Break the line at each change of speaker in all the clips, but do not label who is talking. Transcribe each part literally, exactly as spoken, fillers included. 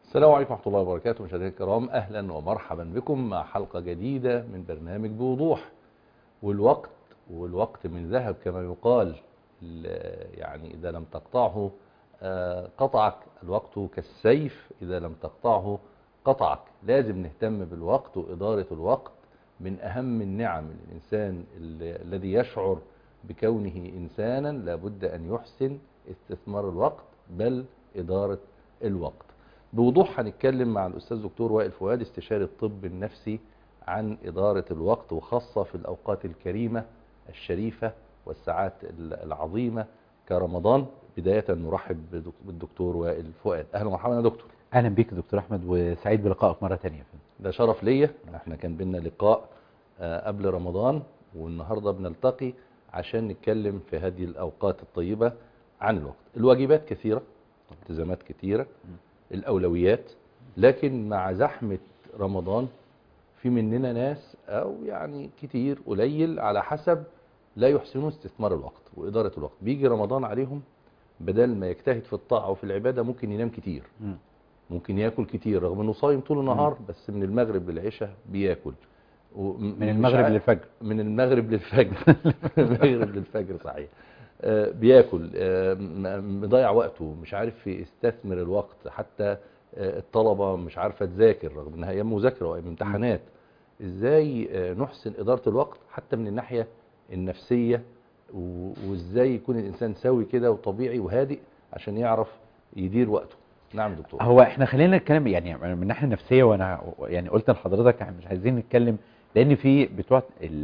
السلام عليكم ورحمة الله وبركاته. مشاهدينا الكرام، أهلا ومرحبا بكم مع حلقة جديدة من برنامج بوضوح. والوقت والوقت من ذهب كما يقال، يعني إذا لم تقطعه قطعك. الوقت كالسيف، إذا لم تقطعه قطعك. لازم نهتم بالوقت وإدارة الوقت. من أهم النعم الإنسان الذي يشعر بكونه إنسانا لابد أن يحسن استثمار الوقت، بل إدارة الوقت. بوضوح هنتكلم مع الأستاذ دكتور وائل فؤاد، استشاري الطب النفسي، عن إدارة الوقت، وخاصة في الأوقات الكريمة الشريفة والساعات العظيمة كرمضان. بداية نرحب بالدكتور وائل فؤاد. أهلا ومرحبا يا دكتور.
أهلا بك دكتور أحمد، وسعيد بلقائك مرة تانية.
ده شرف ليا. احنا كان بينا لقاء قبل رمضان، والنهاردة بنلتقي عشان نتكلم في هذه الأوقات الطيبة عن الوقت. الواجبات كثيرة، التزامات كثيرة، الأولويات، لكن مع زحمة رمضان في مننا ناس، أو يعني كتير قليل على حسب، لا يحسنون استثمار الوقت وإدارة الوقت. بيجي رمضان عليهم، بدل ما يجتهد في الطاعة وفي العبادة ممكن ينام كتير، ممكن يأكل كتير رغم أنه صايم طول النهار، بس من المغرب للعشاء بيأكل.
من المغرب للفجر
من المغرب للفجر المغرب للفجر صحيح. آه بياكل، آه مضيع وقته، مش عارف يستثمر الوقت. حتى آه الطلبة مش عارفة تذاكر رغم انها ايام مذاكرة وايام امتحانات. ازاي آه نحسن ادارة الوقت حتى من الناحية النفسية، وازاي يكون الانسان سوي كده وطبيعي وهادئ عشان يعرف يدير وقته. نعم دكتور.
هو احنا خلينا نتكلم يعني من الناحية النفسية، وانا يعني قلت لحضرتك مش عايزين نتكلم، لان في بتوع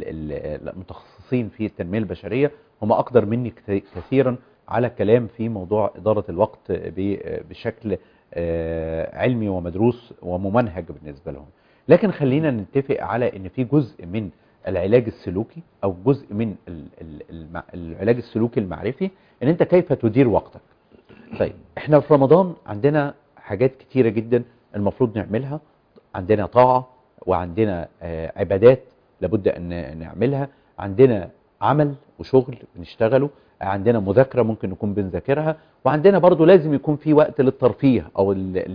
المتخصصين في التنمية البشرية هم اقدر مني كثيرا على كلام في موضوع ادارة الوقت بشكل علمي ومدروس وممنهج بالنسبة لهم. لكن خلينا نتفق على ان في جزء من العلاج السلوكي او جزء من العلاج السلوكي المعرفي، ان انت كيف تدير وقتك. طيب احنا في رمضان عندنا حاجات كتيرة جدا المفروض نعملها. عندنا طاعة، وعندنا عبادات لابد ان نعملها، عندنا عمل وشغل بنشتغله، عندنا مذاكرة ممكن نكون بنذاكرها، وعندنا برضو لازم يكون في وقت للترفيه او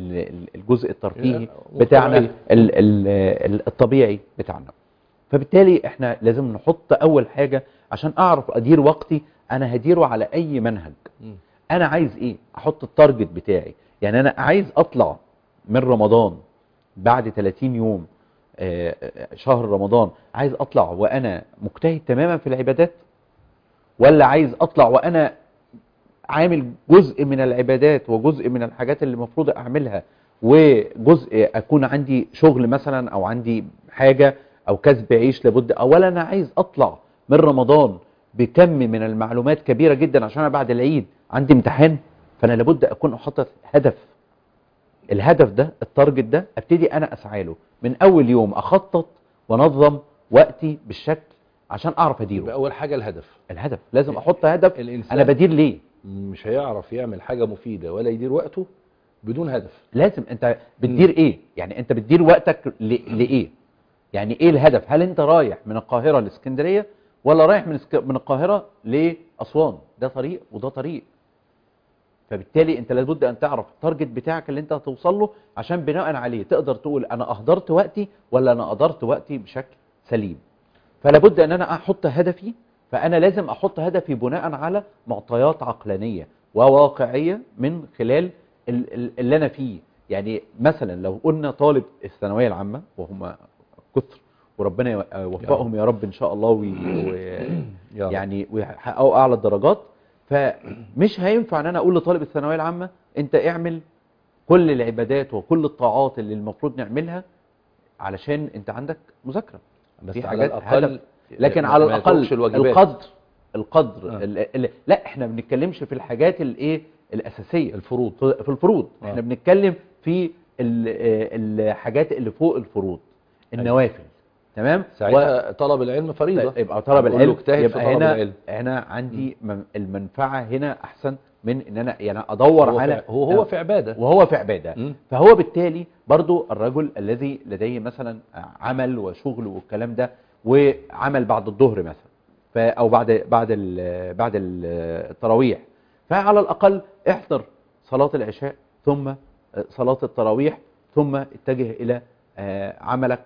الجزء الترفيهي بتاعنا الطبيعي بتاعنا. فبالتالي احنا لازم نحط اول حاجة عشان اعرف ادير وقتي. انا هديره على اي منهج. انا عايز ايه؟ احط التارجت بتاعي. يعني انا عايز اطلع من رمضان بعد ثلاثين يوم شهر رمضان، عايز اطلع وانا مجتهد تماما في العبادات، ولا عايز اطلع وانا عامل جزء من العبادات وجزء من الحاجات اللي المفروض اعملها، وجزء اكون عندي شغل مثلا او عندي حاجة او كسب عيش لابد، اولا انا عايز اطلع من رمضان بكم من المعلومات كبيرة جدا عشان أنا بعد العيد عندي امتحان. فانا لابد اكون احط هدف. الهدف ده، التارجت ده، ابتدي انا اسعى له من اول يوم، اخطط وانظم وقتي بالشكل عشان اعرف اديره.
يبقى اول حاجة الهدف.
الهدف لازم احط هدف. انا بدير ليه؟
مش هيعرف يعمل حاجة مفيدة ولا يدير وقته بدون هدف.
لازم انت بتدير ايه؟ يعني انت بتدير وقتك لايه؟ يعني ايه الهدف؟ هل انت رايح من القاهرة لاسكندرية، ولا رايح من من القاهرة لأسوان؟ ده طريق وده طريق. فبالتالي انت لابد ان تعرف التارجت بتاعك اللي انت هتوصل له، عشان بناء عليه تقدر تقول انا اهدرت وقتي ولا انا ادرت وقتي بشكل سليم. فلابد ان انا احط هدفي. فانا لازم احط هدفي بناء على معطيات عقلانية وواقعية من خلال اللي انا فيه. يعني مثلا لو قلنا طالب الثانوية العامة، وهم كثر وربنا يوفقهم يا رب ان شاء الله، وي... يعني ويحققوا اعلى الدرجات. فمش هينفع ان انا اقول لطالب الثانويه العامه انت اعمل كل العبادات وكل الطاعات اللي المفروض نعملها علشان انت عندك مذاكره.
بس في على الاقل،
لكن على الاقل القدر القدر آه. ال... ال... لا احنا ما بنتكلمش في الحاجات الايه الاساسيه،
الفروض.
في الفروض آه. احنا بنتكلم في الحاجات اللي فوق الفروض، النوافل. تمام.
ساعتها و... طلب العلم فريضة.
يبقى طلب العلم
يبقى
هنا
العلم.
هنا عندي م. المنفعة هنا احسن من ان انا يعني ادور
هو
على
هو هو في عبادة
وهو في عبادة م. فهو بالتالي برضو الرجل الذي لديه مثلا عمل وشغل والكلام ده، وعمل بعد الظهر مثلا او بعد بعد ال بعد التراويح، فعلى الاقل احضر صلاة العشاء ثم صلاة التراويح ثم اتجه إلى عملك.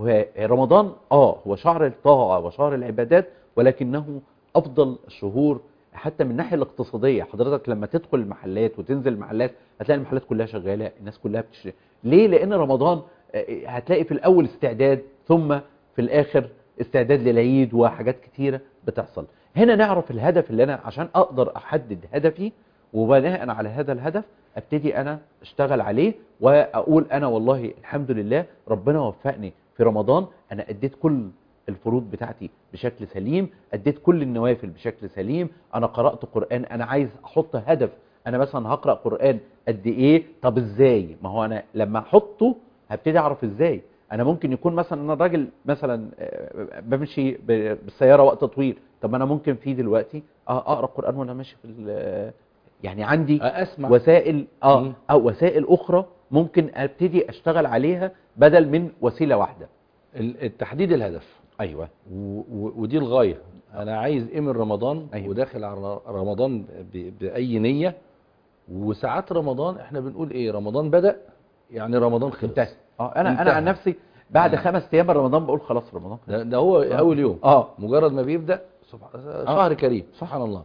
ورمضان آه هو شهر الطاعة وشهر العبادات، ولكنه أفضل الشهور حتى من الناحية الاقتصادية. حضرتك لما تدخل المحلات وتنزل المحلات هتلاقي المحلات كلها شغالة، الناس كلها بتشتري. ليه؟ لأن رمضان هتلاقي في الأول استعداد، ثم في الآخر استعداد للعيد وحاجات كتيرة بتحصل. هنا نعرف الهدف اللي أنا عشان أقدر أحدد هدفي، وبناء على هذا الهدف ابتدي أنا اشتغل عليه وأقول أنا والله الحمد لله ربنا وفقني في رمضان، أنا أديت كل الفروض بتاعتي بشكل سليم، أديت كل النوافل بشكل سليم، أنا قرأت قرآن، أنا عايز أحط هدف، أنا مثلا هقرأ قرآن قد إيه؟ طب إزاي؟ ما هو أنا لما أحطه هبتدي أعرف إزاي. أنا ممكن يكون مثلا أنا راجل مثلا بمشي بالسيارة وقت طويل، طب أنا ممكن في دلوقتي أقرأ قرآن وأنا ماشي في يعني عندي
أسمع.
وسائل آه أو وسائل أخرى ممكن أبتدي أشتغل عليها بدل من وسيلة واحدة.
التحديد الهدف،
أيوة،
ودي الغاية. أنا عايز إيه من رمضان؟
أيوة.
وداخل على رمضان بأي نية. وساعات رمضان إحنا بنقول إيه؟ رمضان بدأ يعني رمضان خلص.
انتهى. اه انا
انتهى.
انا عن نفسي بعد
آه.
خمس ايام من رمضان بقول خلاص رمضان خلص.
ده, ده هو
آه.
أول يوم.
اه
مجرد ما بيبدأ سبحان شهر
آه.
كريم سبحان الله،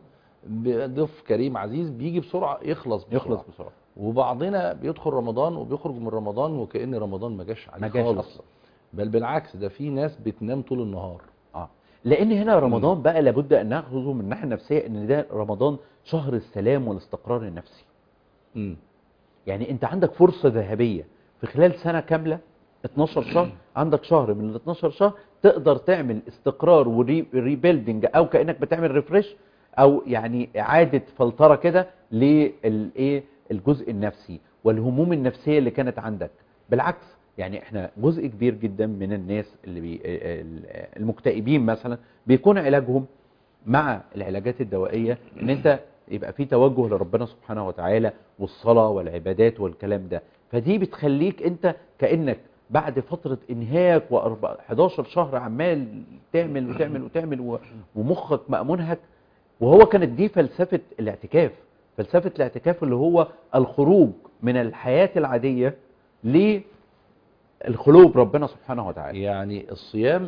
ضيف كريم عزيز بيجي بسرعة يخلص بسرعة.
يخلص بسرعة.
وبعضنا بيدخل رمضان وبيخرج من رمضان وكأن رمضان ما جاش عليه خالص
أصلا.
بل بالعكس، ده في ناس بتنام طول النهار.
اه لان هنا رمضان بقى لابد ان ناخذه من الناحيه النفسيه ان ده رمضان شهر السلام والاستقرار النفسي.
امم
يعني انت عندك فرصه ذهبيه في خلال سنه كامله اتناشر شهر، عندك شهر من ال اتناشر شهر تقدر تعمل استقرار وريبيلدنج او كانك بتعمل ريفريش او يعني اعاده فلتره كده للايه الجزء النفسي والهموم النفسيه اللي كانت عندك. بالعكس يعني احنا جزء كبير جدا من الناس اللي بي المكتئبين مثلا بيكون علاجهم مع العلاجات الدوائيه ان انت يبقى في توجه لربنا سبحانه وتعالى والصلاه والعبادات والكلام ده. فدي بتخليك انت كانك بعد فتره انهاك و11 شهر عمال تعمل وتعمل وتعمل ومخك مأمونهك. وهو كانت دي فلسفه الاعتكاف. فلسفه الاعتكاف اللي هو الخروج من الحياه العاديه للخلوه بربنا سبحانه وتعالى.
يعني الصيام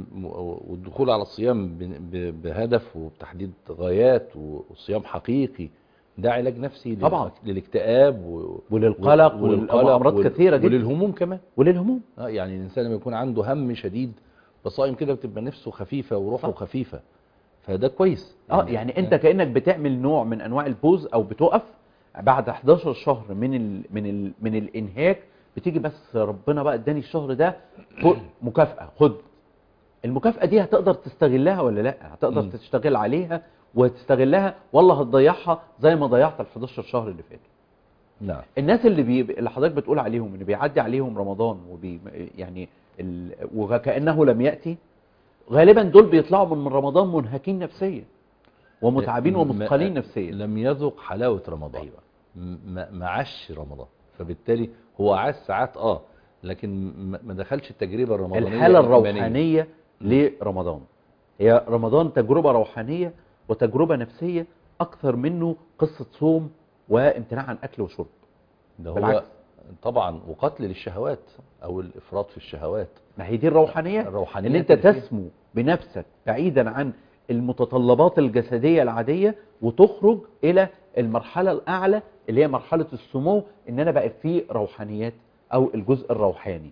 والدخول على الصيام بهدف وبتحديد غايات وصيام حقيقي ده علاج نفسي
طبعا
للاكتئاب و...
وللقلق والامراض كثيره جدا
وللهموم كمان.
وللهموم
اه يعني الانسان لما يكون عنده هم شديد بصائم كده بتبقى نفسه خفيفه وروحه خفيفه، فده كويس.
اه يعني, يعني انت كانك بتعمل نوع من انواع البوز او بتقف بعد حداشر شهر من ال من ال من الانهاك، بتيجي بس ربنا بقى اداني الشهر ده مكافاه، خد المكافأة دي هتقدر تستغلها ولا لا؟ هتقدر م. تشتغل عليها وتستغلها والله هتضيعها زي ما ضيعت ال حداشر شهر اللي فاتوا.
نعم.
الناس اللي بي... اللي حضرتك بتقول عليهم اللي بيعدي عليهم رمضان وبي يعني ال... وكأنه لم يأتي، غالبا دول بيطلعوا من رمضان منهكين نفسيا ومتعبين ومثقلين نفسيا.
لم يذوق حلاوة رمضان.
أيوة.
ما عاش رمضان، فبالتالي هو عاش ساعات اه لكن ما دخلش التجربة الرمضانية
الحالة الروحانية لرمضان. هي رمضان تجربة روحانية وتجربة نفسية أكثر منه قصة صوم وامتناع عن أكل وشرب.
ده هو طبعا وقتل للشهوات أو الإفراط في الشهوات.
ما هي دي الروحانية،
الروحانية
إن أنت تسمو بنفسك بعيدا عن المتطلبات الجسدية العادية وتخرج إلى المرحلة الأعلى اللي هي مرحلة السمو، إن أنا بقى فيه روحانيات أو الجزء الروحاني.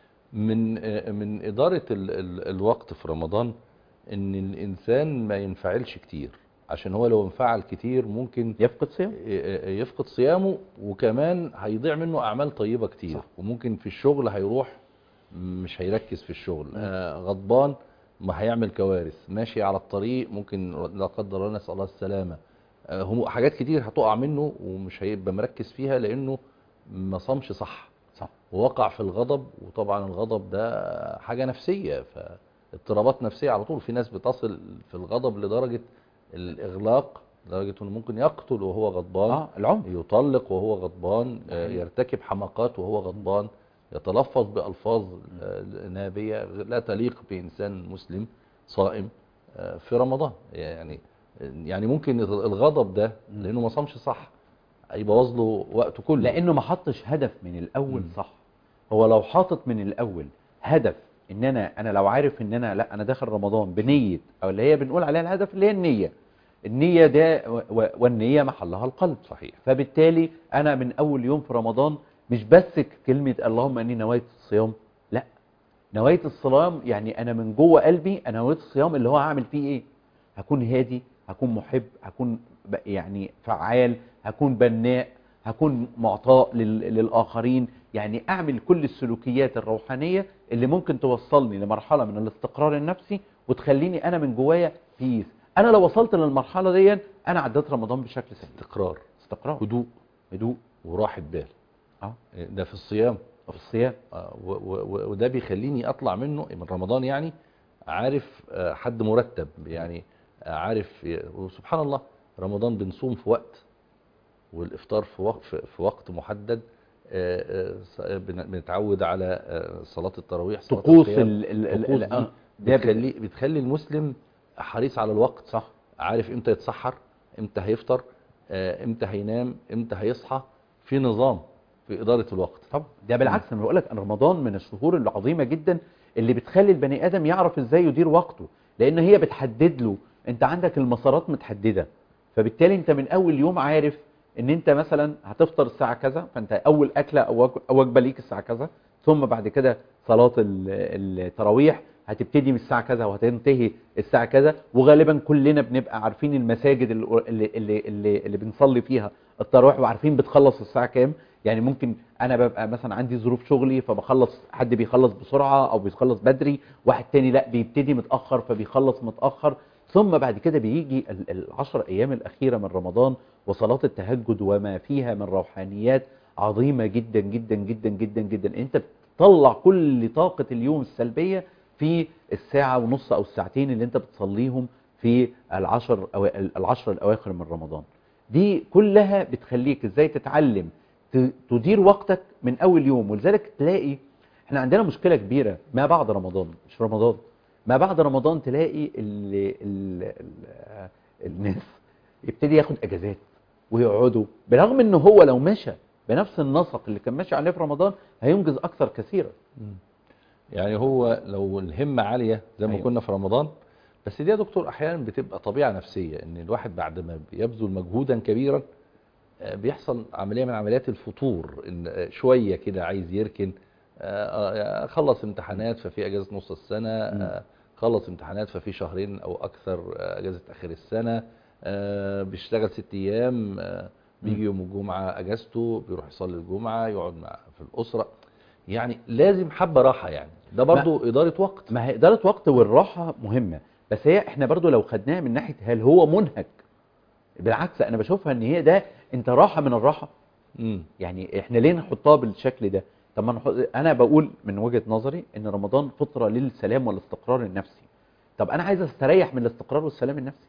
من من إدارة ال ال الوقت في رمضان إن الإنسان ما ينفعلش كتير، عشان هو لو انفعل كتير ممكن
يفقد صيامه
يفقد صيامه وكمان هيضيع منه أعمال طيبة كتير. صح. وممكن في الشغل هيروح مش هيركز في الشغل، آه غضبان ما هيعمل كوارث، ماشي على الطريق ممكن لا قدر الله نسأل الله السلامة، آه هم حاجات كتير هتقع منه ومش هيبقى مركز فيها لأنه ما صامش صح.
صح.
ووقع في الغضب، وطبعا الغضب ده حاجة نفسية، فاضطرابات نفسية على طول. في ناس بتصل في الغضب لدرجة الإغلاق، لدرجة أنه ممكن يقتل وهو غضبان،
آه العنف،
يطلق وهو غضبان، آه يرتكب حماقات وهو غضبان، يتلفظ بألفاظ آه نابية لا تليق بإنسان مسلم صائم آه في رمضان. يعني يعني ممكن الغضب ده لأنه ما صامش صح هيبوظ له وقته كله.
لانه ما حطش هدف من الاول.
مم.
صح. هو لو حاطط من الاول هدف ان انا انا لو عارف ان انا لا انا داخل رمضان بنيه، او اللي هي بنقول عليها الهدف اللي هي النيه. النيه ده و- و- والنيه محلها القلب.
صحيح.
فبالتالي انا من اول يوم في رمضان مش بس كلمه اللهم اني نويت الصيام، لا، نويت الصيام يعني انا من جوه قلبي انا نويت الصيام اللي هو هعمل فيه ايه؟ هكون هادي، هكون محب، هكون ب- يعني فعال، هكون بناء، هكون معطاء لل- للاخرين، يعني اعمل كل السلوكيات الروحانيه اللي ممكن توصلني لمرحله من الاستقرار النفسي وتخليني انا من جوايا بيس. انا لو وصلت للمرحله دي انا عديت رمضان بشكل سليم.
استقرار،
استقرار،
هدوء
هدوء،
وراحة بال.
اه
ده في الصيام.
في الصيام.
آه، و- و- وده بيخليني اطلع منه من رمضان يعني عارف آه، حد مرتب يعني، آه، عارف. وسبحان الله رمضان بنصوم في وقت، والافطار في وقت في وقت محدد. آه، آه، ص- بن- بنتعود على آه، صلاة التراويح، صلاة
طقوس
القيام.
ال ال ال
الطقوس
ال
دي
آه، ده ب-
بتخلي بتخلي المسلم حريص على الوقت.
صح.
عارف امتى يتسحر، امتى هيفطر، آه، امتى هينام، امتى هيصحى، في نظام في إدارة الوقت.
طبعا ده بالعكس، انا بقول لك ان رمضان من الشهور العظيمه جدا اللي بتخلي البني ادم يعرف ازاي يدير وقته، لان هي بتحدد له. انت عندك المسارات متحدده، فبالتالي انت من اول يوم عارف ان انت مثلا هتفطر الساعه كذا، فانت اول اكله او وج- أو وجبه ليك الساعه كذا، ثم بعد كده صلاه ال- التراويح هتبتدي من الساعه كذا وهتنتهي الساعه كذا. وغالبا كلنا بنبقى عارفين المساجد اللي اللي اللي, اللي, اللي بنصلي فيها التراويح، وعارفين بتخلص الساعه كام. يعني ممكن انا ببقى مثلا عندي ظروف شغلي فبخلص، حد بيخلص بسرعه او بيخلص بدري، واحد تاني لا بيبتدي متاخر فبيخلص متاخر. ثم بعد كده بيجي ال- العشر ايام الاخيره من رمضان وصلاه التهجد وما فيها من روحانيات عظيمه جدا جدا جدا جدا جدا. انت بتطلع كل طاقه اليوم السلبيه في الساعه ونص او الساعتين اللي انت بتصليهم في العشر أو العشر الاواخر من رمضان. دي كلها بتخليك ازاي تتعلم ت- تدير وقتك من اول يوم. ولذلك تلاقي احنا عندنا مشكله كبيره ما بعد رمضان، مش رمضان، ما بعد رمضان تلاقي ال ال ال الناس يبتدي ياخد اجازات ويقعدوا، برغم ان هو لو مشى بنفس النسق اللي كان ماشي عليه في رمضان هينجز اكثر كثيرا.
مم. يعني هو لو الهمة عالية زي ما
أيوة.
كنا في رمضان، بس دي يا دكتور احيانا بتبقى طبيعة نفسية، ان الواحد بعد ما بيبذل مجهودا كبيرا آه، بيحصل عملية من عمليات الفتور، ان آه، شوية كده عايز يركن. آه، آه، خلص امتحانات ففي اجازة نص السنة، آه، خلص امتحانات ففي شهرين او اكثر آه، اجازة اخر السنة، آه، بيشتغل ست ايام، آه، بيجي يوم الجمعة اجازته بيروح يصلي الجمعة يقعد مع في الاسرة. يعني لازم حبة راحة، يعني ده برضو إدارة وقت.
ما هي إدارة وقت، والراحة مهمة، بس هي احنا برضو لو خدناها من ناحية هل هو منهك، بالعكس انا بشوفها ان هي ده انت راحة من الراحة.
مم.
يعني احنا ليه نحطها بالشكل ده؟ طب ما نحط، انا بقول من وجهة نظري ان رمضان فترة للسلام والاستقرار النفسي. طب انا عايز استريح من الاستقرار والسلام النفسي.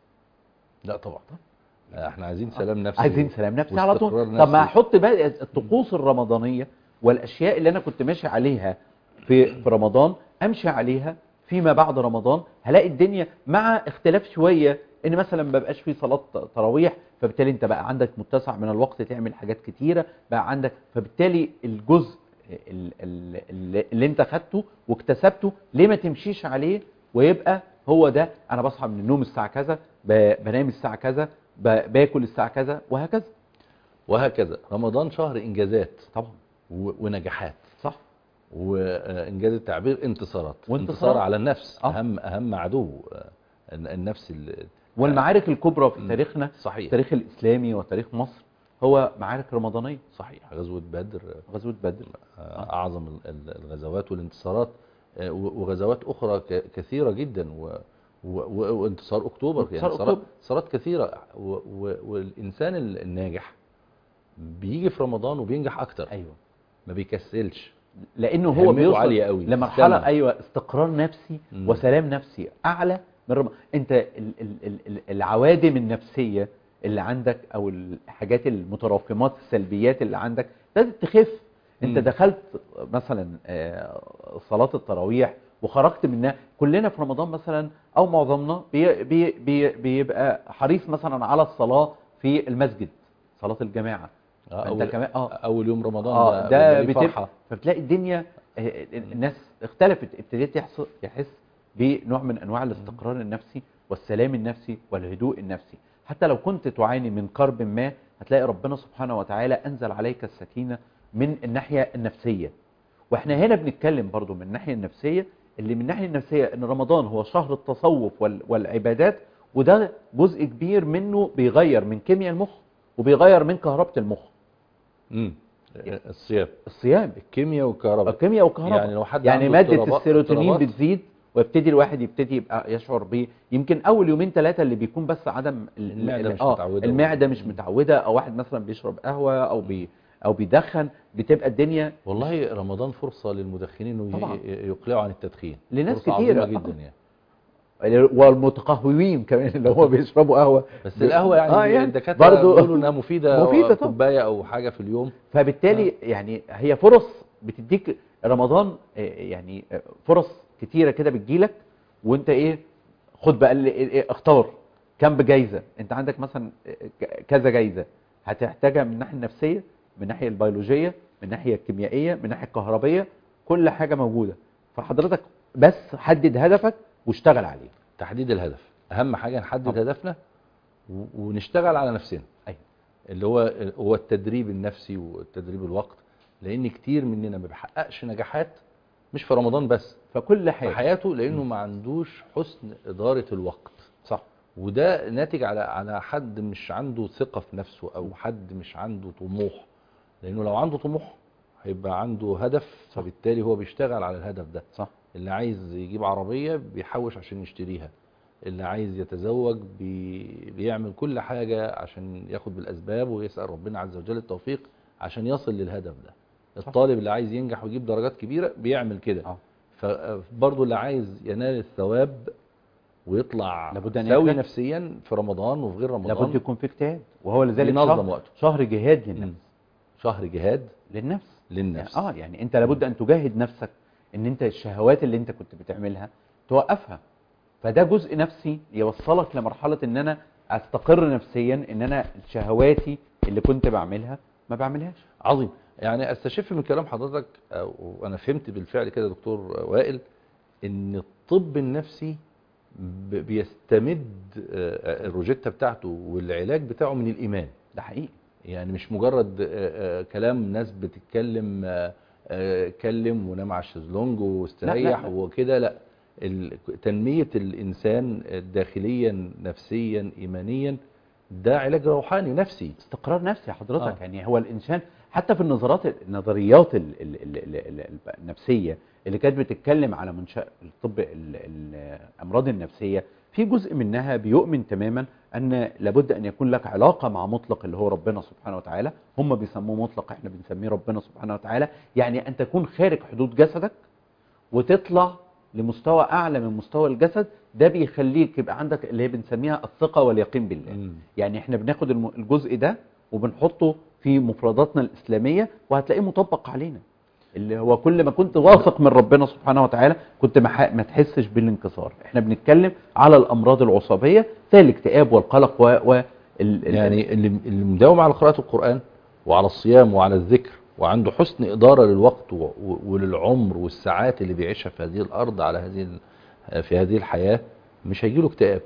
لا طبعا، آه، احنا عايزين سلام نفسي
عايزين
و-
سلام نفسي على طول.
واستقرار
طب ما
نفسي.
احط بقى الطقوس الرمضانية والاشياء اللي انا كنت ماشي عليها في في رمضان امشي عليها فيما بعد رمضان. هلاقي الدنيا مع اختلاف شوية ان مثلا ما بقاش في صلاة تراويح، فبالتالي انت بقى عندك متسع من الوقت تعمل حاجات كتيرة بقى عندك، فبالتالي الجزء ال- ال- ال- اللي انت خدته واكتسبته ليه ما تمشيش عليه ويبقى هو ده. انا بصحى من النوم الساعة كذا، ب- بنام الساعة كذا، ب- باكل الساعة كذا، وهكذا.
وهكذا رمضان شهر إنجازات
طبعا
و- ونجاحات،
صح.
وإنجاز التعبير انتصارات.
وانتصارات.
انتصار على النفس،
آه.
أهم أهم عدو آه، الن- النفس ال-
والمعارك الكبرى في
مم.
تاريخنا،
صحيح.
التاريخ الإسلامي وتاريخ مصر، هو معارك رمضانية.
صحيح. غزوة بدر
غزوة بدر
آه، أعظم ال- ال- الغزوات والانتصارات، آه، و- وغزوات أخرى ك- كثيرة جدا، و و- و- وانتصار أكتوبر،
وانتصار
يعني انتصارات
أكتوبر.
انتصارات كثيرة. و- و- والإنسان ال- الناجح بيجي في رمضان وبينجح أكتر،
أيوه،
ما بيكسلش،
لانه هو
همته
بيوصل
عالية قوي،
لمرحله
استمر.
ايوه استقرار نفسي
مم.
وسلام نفسي اعلى من رم... انت ال... ال... ال... ال- العوادم النفسيه اللي عندك او الحاجات المتراكمات السلبيات اللي عندك ابتدت تخف. انت
مم.
دخلت مثلا آه، صلاه التراويح وخرجت منها. كلنا في رمضان مثلا او معظمنا بي... بي... بي... بيبقى حريص مثلا على الصلاه في المسجد، صلاه الجماعه،
آه
فانت
أول,
كمان اه
اول يوم رمضان
اه
ده,
ده
ليه
بتبقى،
فرحه.
فبتلاقي الدنيا آه، الناس اختلفت، ابتديت يحس يحس بنوع من انواع الاستقرار النفسي والسلام النفسي والهدوء النفسي. حتى لو كنت تعاني من كرب ما، هتلاقي ربنا سبحانه وتعالى انزل عليك السكينه من الناحيه النفسيه. واحنا هنا بنتكلم برضو من الناحيه النفسيه، اللي من الناحيه النفسيه ان رمضان هو شهر التصوف وال- والعبادات، وده جزء كبير منه بيغير من كيمياء المخ وبيغير من كهربة المخ.
امم الصيام،
الصيام
الكيمياء والكهرباء.
الكيمياء والكهرباء،
يعني لو حد
يعني
عنده
مادة
اضطرابات
السيروتونين
اضطرابات
بتزيد، ويبتدي الواحد يبتدي يبقى يشعر بيه. يمكن اول يومين ثلاثة اللي بيكون بس عدم ال-
المعدة
ال-
مش
اه
متعودة
المعدة
و...
مش متعودة، او واحد مثلا بيشرب قهوة او بي او بيدخن، بتبقى الدنيا
والله رمضان فرصة للمدخنين انه
طبعا
ي- يقلعوا عن التدخين،
لناس
فرصة
كتيرة
عظيمة
آه.
جدا يعني.
والمتقهوين كمان اللي هو بيشربوا قهوة.
بس القهوة يعني,
اه يعني
الدكاترة
برضو
بيقولوا انها مفيدة،
مفيدة طبعا.
كوباية او حاجة في اليوم.
فبالتالي يعني هي فرص بتديك رمضان، آه، يعني آه، فرص كتيرة كده بتجيلك، وانت ايه، خد بقى اللي- إيه، اختار كم بجايزة. انت عندك مثلا آه، ك- كذا جايزة هتحتاجها من الناحية النفسية، من الناحية البيولوجية، من الناحية الكيميائية، من الناحية الكهربية، كل حاجة موجودة. فحضرتك بس حدد هدفك واشتغل عليه.
تحديد الهدف اهم حاجة، نحدد
طبعا.
هدفنا و- ونشتغل على نفسنا.
ايوه.
اللي هو هو التدريب النفسي والتدريب الوقت، لان كتير مننا ما بيحققش نجاحات مش في رمضان بس،
فكل
في
حاجة
حياته، لانه
م.
ما عندوش حسن ادارة الوقت.
صح.
وده ناتج على على حد مش عنده ثقة في نفسه، او حد مش عنده طموح. لانه لو عنده طموح هيبقى عنده هدف،
صح.
فبالتالي هو بيشتغل على الهدف ده.
صح.
اللي عايز يجيب عربية بيحوش عشان يشتريها، اللي عايز يتزوج بي بيعمل كل حاجة عشان ياخد بالأسباب ويسأل ربنا عز وجل التوفيق عشان يصل للهدف ده. الطالب اللي عايز ينجح ويجيب درجات كبيرة بيعمل كده.
اه.
فبرضه اللي عايز ينال الثواب ويطلع
لابد أن
سوي
يجتهد.
نفسيا في رمضان وفي غير رمضان،
لابد يكون في اجتهاد، وهو لذلك
بينظم
شهر
وقته.
شهر جهاد للنفس.
مم. شهر جهاد
للنفس.
للنفس.
يعني اه يعني انت لابد ان تجاهد نفسك، ان انت الشهوات اللي انت كنت بتعملها توقفها. فده جزء نفسي يوصلك لمرحلة ان انا استقر نفسيا، ان انا شهواتي اللي كنت بعملها ما بعملهاش.
عظيم. يعني استشف من كلام حضرتك، وانا فهمت بالفعل كده دكتور وائل، ان الطب النفسي ب- بيستمد آه، الروجيتا بتاعته والعلاج بتاعه من الايمان.
ده حقيقي.
يعني مش مجرد آه، آه، كلام ناس بتتكلم آه، آه، اتكلم ونام على الشезлونج واستريح
لا.
وكده، لا. ال- تنمية الانسان داخليا نفسيا ايمانيا ده علاج روحاني نفسي.
استقرار نفسي حضرتك.
آه.
يعني هو الانسان حتى في النظرات النظريات ال- ال- ال- ال- ال- ال- النفسيه اللي كانت بتتكلم على منشأ الطب ال- ال- الامراض النفسيه، في جزء منها بيؤمن تماما ان لابد ان يكون لك علاقه مع مطلق اللي هو ربنا سبحانه وتعالى. هم بيسموه مطلق، احنا بنسميه ربنا سبحانه وتعالى. يعني ان تكون خارج حدود جسدك وتطلع لمستوى اعلى من مستوى الجسد. ده بيخليك يبقى عندك اللي هي بنسميها الثقه واليقين بالله.
مم.
يعني احنا بناخد الم- الجزء ده وبنحطه في مفرداتنا الاسلاميه، وهتلاقيه مطبق علينا. اللي هو كل ما كنت واثق من ربنا سبحانه وتعالى كنت ما ح- ما تحسش بالانكسار. احنا بنتكلم على الامراض العصبيه زي الاكتئاب والقلق و, و ال-
يعني اللي اللي مداوم على قراءة القرآن وعلى الصيام وعلى الذكر وعنده حسن إدارة للوقت و- و- وللعمر والساعات اللي بيعيشها في هذه الأرض على هذه ال- في هذه الحياة، مش هيجيله اكتئاب.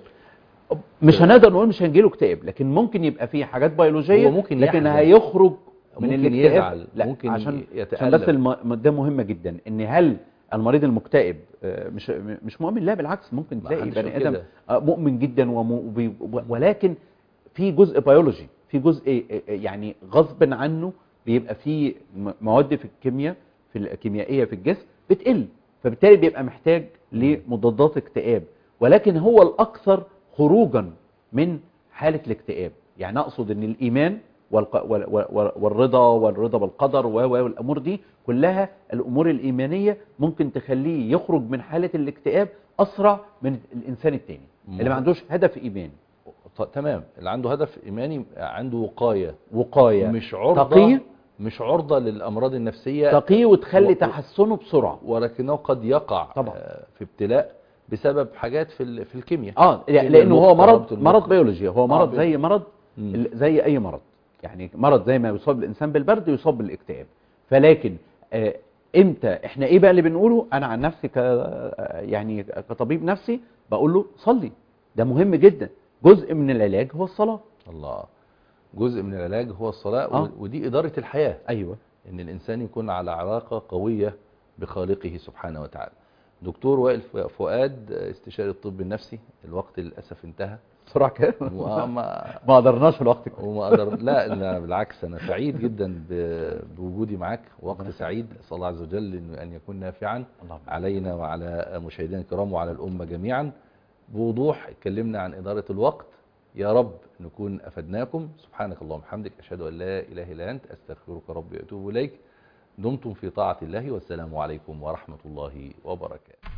مش هنقدر نقول مش هنجيله اكتئاب، لكن ممكن يبقى فيه حاجات بيولوجيه،
هو ممكن
لكن
يحزن.
هيخرج من
ممكن
الاكتئاب.
يزعل،
لا،
ممكن
عشان
يتألم.
عشان بس الم... ده مهم جدا، ان هل المريض المكتئب آه، مش مش مؤمن؟ لا بالعكس، ممكن
ما
تلاقي
حدش
بني
يقول
ادم
كده.
آه، مؤمن جدا وم... وبي... ولكن في جزء بيولوجي، في جزء آه، آه، يعني غصب عنه بيبقى في م- مواد في الكيمياء، في الكيميائيه في الجسم بتقل، فبالتالي بيبقى محتاج لمضادات اكتئاب. ولكن هو الاكثر خروجا من حالة الاكتئاب. يعني أقصد أن الإيمان والق... وال... وال... والرضا والرضا بالقدر و... والأمور دي كلها الأمور الإيمانية ممكن تخليه يخرج من حالة الاكتئاب أسرع من الإنسان التاني اللي ما عندوش هدف إيماني.
ط- تمام. اللي عنده هدف إيماني عنده وقاية،
وقاية،
مش عرضة
تقي
مش عرضة للأمراض النفسية،
تقي وتخلي
و-
تحسنه بسرعة.
ولكنه قد يقع
طبعا.
آه، في ابتلاء بسبب حاجات في ال- في الكيمياء.
اه
كيمياء
لأنه
المخ،
هو
كهرباء
مرض
المخ.
مرض بيولوجي، هو مرض
آه،
زي مرض
مم.
ال- زي أي مرض. يعني مرض زي ما يصاب الانسان بالبرد يصاب بالاكتئاب. فلكن آه امتى احنا ايه بقى اللي بنقوله؟ انا عن نفسي ك يعني كطبيب نفسي بقول له صلي، ده مهم جدا، جزء من العلاج هو الصلاه.
الله. جزء من العلاج هو الصلاه.
آه.
ودي اداره الحياه.
ايوه.
ان الانسان يكون على علاقه قويه بخالقه سبحانه وتعالى. دكتور وائل فؤاد، استشاري الطب النفسي، الوقت للاسف انتهى
بسرعه كده
وما
ما قدرناش الوقت كله.
وما قدر لا لا بالعكس، انا سعيد جدا ب- بوجودي معك، وقت سعيد، اسال الله عز وجل إنه ان يكون نافعا
اللهم
علينا وعلى مشاهدينا الكرام وعلى الامه جميعا. بوضوح اتكلمنا عن اداره الوقت، يا رب نكون افدناكم. سبحانك اللهم وبحمدك، اشهد ان لا اله الا انت، استغفرك ربي واتوب اليك. دمتم في طاعه الله، والسلام عليكم ورحمه الله وبركاته.